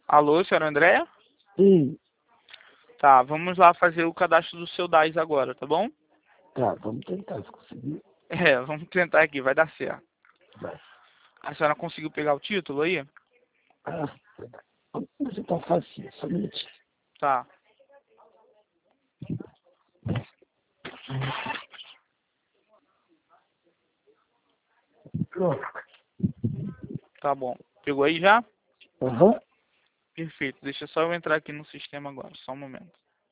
Alô, senhora Andréa? Sim, Tá, vamos lá fazer o cadastro do seu DAS agora, tá bom? tá, vamos tentar, se conseguir. Vamos tentar aqui, vai dar certo. Vai. A senhora conseguiu pegar o título aí? Ah, vamos ver se tá fácil, só um minutinho. Tá. Pronto. Tá bom. Pegou aí já? Aham. Perfeito. Deixa só eu entrar aqui no sistema agora, só um momento.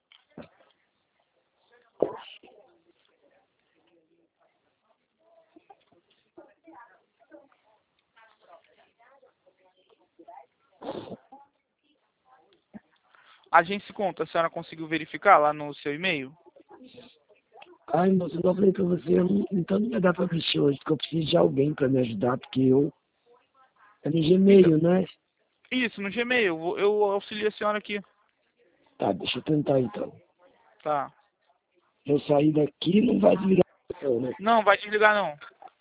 Agência Conta, a senhora conseguiu verificar lá no seu e-mail? Ai, moço, eu falei pra você, então não vai dar pra mexer hoje, porque eu preciso de alguém pra me ajudar, porque eu... É no Então, Gmail, né? isso, no Gmail. Eu auxilio a senhora aqui. Tá, deixa eu tentar então. Tá. Eu sair daqui, não vai desligar a ligação, né? Não, vai desligar não.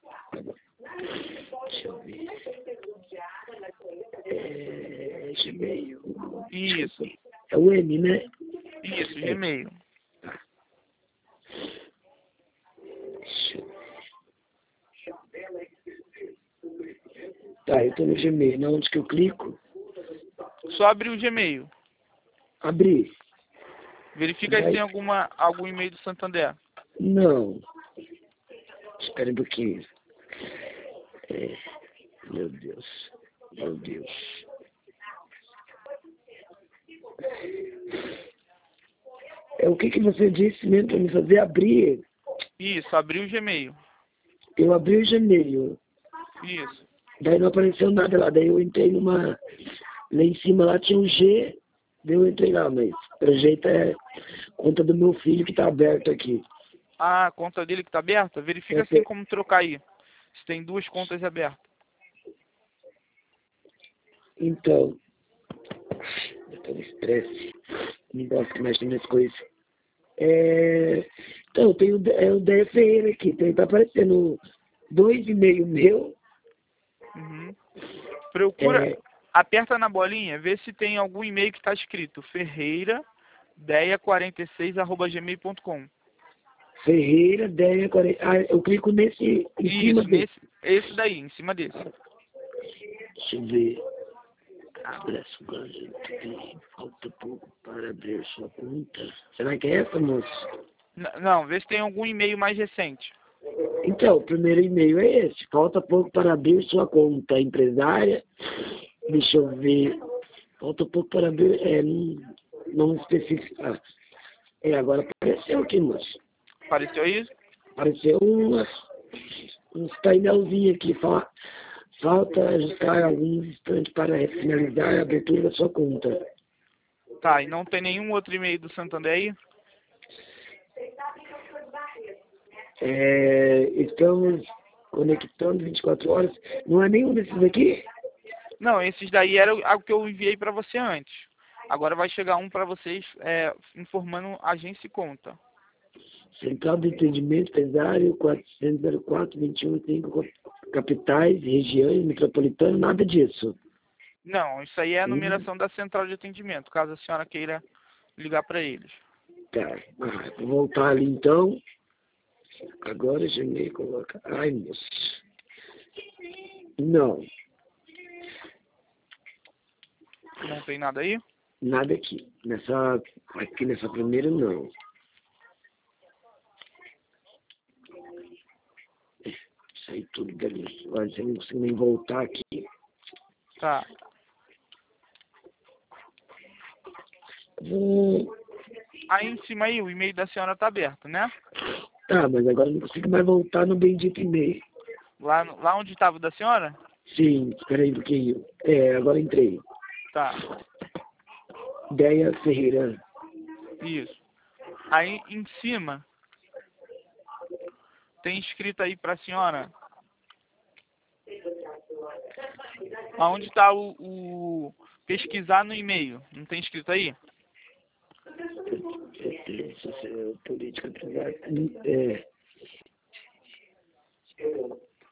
Deixa eu ver. Gmail. Isso. É o M, né? Isso, É. Gmail. Deixa eu... Tá, eu tô no Gmail. Na onde que eu clico? Só abrir o Gmail. Abrir. Verifica aí se Vai... tem algum e-mail do Santander. Não. Espera um pouquinho. Meu Deus. Meu Deus. O que você disse mesmo para me fazer abrir? Isso, abrir o Gmail. Eu abri o Gmail. Isso. Daí não apareceu nada lá. Daí eu entrei numa... Lá em cima lá tinha um G. Daí eu entrei lá, mas pelo jeito é conta do meu filho que tá aberto aqui. Ah, a conta dele que tá aberta? Verifica se tem como trocar aí. Se tem duas contas abertas. Então, eu tô no estresse. Não gosto que mexe nas coisas. Então, tem o Déia Ferreira aqui. Tá aparecendo 2 e-mail meu. Uhum. Procura, aperta na bolinha, vê se tem algum e-mail que está escrito Ferreira deia46@gmail.com. Ferreira, Déia 40. Ah, eu clico nesse, em cima Isso, dele. esse daí, em cima desse. Deixa eu ver. Abra sua conta. Falta pouco para abrir sua conta. Será que é essa, moço? Não, vê se tem algum e-mail mais recente. Então, o primeiro e-mail é esse. Falta pouco para abrir sua conta empresária. Deixa eu ver. Falta pouco para abrir. Não especificar. Agora apareceu aqui, moço. Apareceu isso? Apareceu uns painelzinhos aqui. Falta ajustar alguns instantes para finalizar a abertura da sua conta. Tá, e não tem nenhum outro e-mail do Santander aí? Estamos conectando 24 horas. Não é nenhum desses aqui? Não, esses daí era o que eu enviei para você antes. Agora vai chegar um para vocês informando agência e conta. Central de Atendimento Empresário 404-21-5 capitais, regiões, metropolitano, nada disso. Não, isso aí é a numeração da central de atendimento, caso a senhora queira ligar para eles. Tá, vou voltar ali então. Agora já me coloca. Ai, moço. Não, Não tem nada aí? nada aqui. Aqui nessa primeira não. Saí tudo dali. Agora você não consegue nem voltar aqui. Tá. Aí em cima aí, o e-mail da senhora tá aberto, né? Tá, mas agora eu não consigo mais voltar no bendito e-mail. Lá onde estava o da senhora? Sim, espera aí um pouquinho. Agora entrei. Tá. Déia Ferreira. Isso. Aí em cima tem escrito aí pra senhora aonde está o pesquisar no e-mail. Não tem escrito aí? Política privada.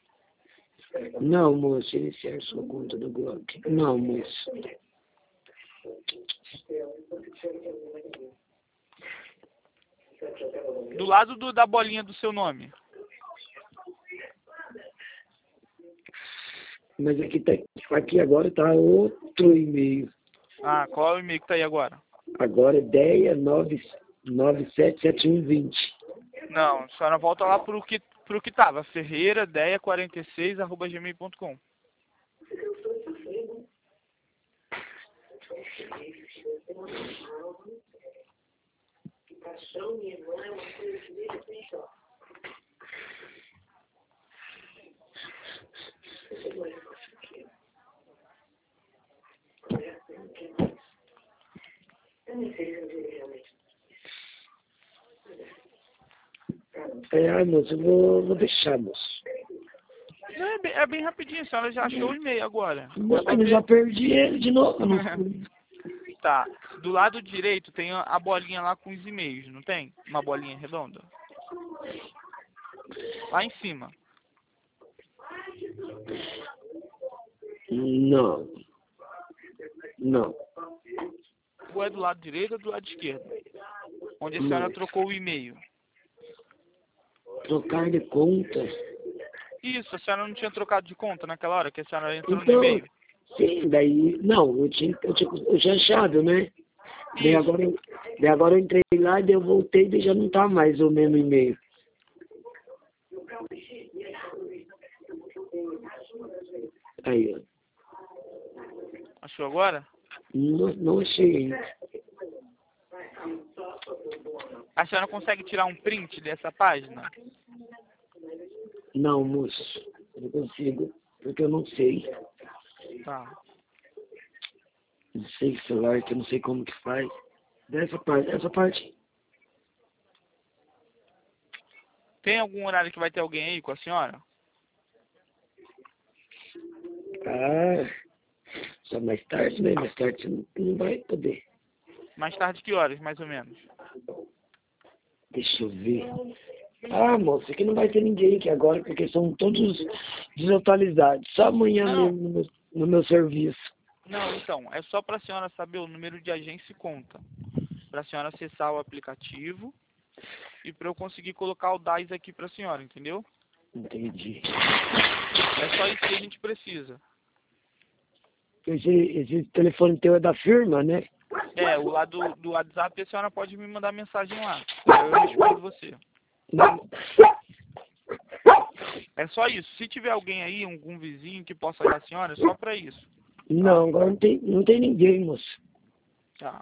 Não, moço, iniciar sua conta do blog. Não, moço. Do lado da bolinha do seu nome. Mas aqui agora tá outro e-mail. Ah, qual é o e-mail que tá aí agora? Agora é ideia 977120. Não, a senhora volta lá pro que tava. ferreiradeia46@gmail.com. Moço, eu vou deixar, moço. É bem rapidinho, a senhora já achou o e-mail agora. Eu já perdi ele de novo. Tá, do lado direito tem a bolinha lá com os e-mails, não tem? Uma bolinha redonda. Lá em cima. Não. Ou é do lado direito ou do lado esquerdo? Onde a senhora trocou o e-mail. Trocar de conta? Isso, a senhora não tinha trocado de conta naquela hora que a senhora entrou no Então, e-mail? sim, daí... Não, eu tinha achado, né? Daí agora eu entrei lá e eu voltei e já não tá mais o mesmo e-mail. Aí, ó. Achou agora? Não achei ainda. A senhora consegue tirar um print dessa página? Não, moço. Eu não consigo, porque eu não sei. Tá. Não sei o celular, que eu não sei como que faz. Essa parte. Tem algum horário que vai ter alguém aí com a senhora? Só mais tarde, né? Mais tarde você não vai poder. Mais tarde que horas, mais ou menos? Deixa eu ver. Moça, aqui não vai ter ninguém aqui agora, porque são todos desatualizados. Só amanhã mesmo no meu serviço. Não, então, é só para a senhora saber o número de agência e conta. Para a senhora acessar o aplicativo e para eu conseguir colocar o DAS aqui para a senhora, entendeu? Entendi. É só isso que a gente precisa. Esse telefone teu é da firma, né? É, o lado do WhatsApp a senhora pode me mandar mensagem lá. Eu respondo você. É só isso. Se tiver alguém aí, algum vizinho que possa ajudar a senhora, é só para isso. Não, agora não tem ninguém, moço. Tá.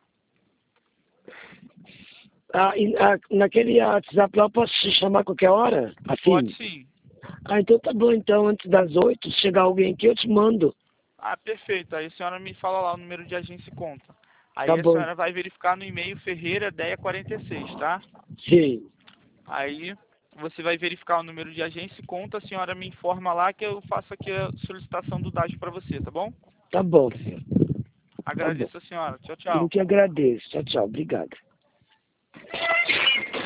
Naquele WhatsApp lá eu posso te chamar a qualquer hora? Assim? Pode sim. Então tá bom, então antes das 8, se chegar alguém aqui eu te mando. Perfeito. Aí a senhora me fala lá o número de agência e conta. Aí Tá a bom. senhora vai verificar no e-mail ferreiradeia46, tá? Sim. Aí você vai verificar o número de agência e conta, a senhora me informa lá que eu faço aqui a solicitação do DAS para você, tá bom? Tá bom, filho. Agradeço a senhora. Tchau, Eu tchau. que agradeço. Tchau, tchau. Obrigado.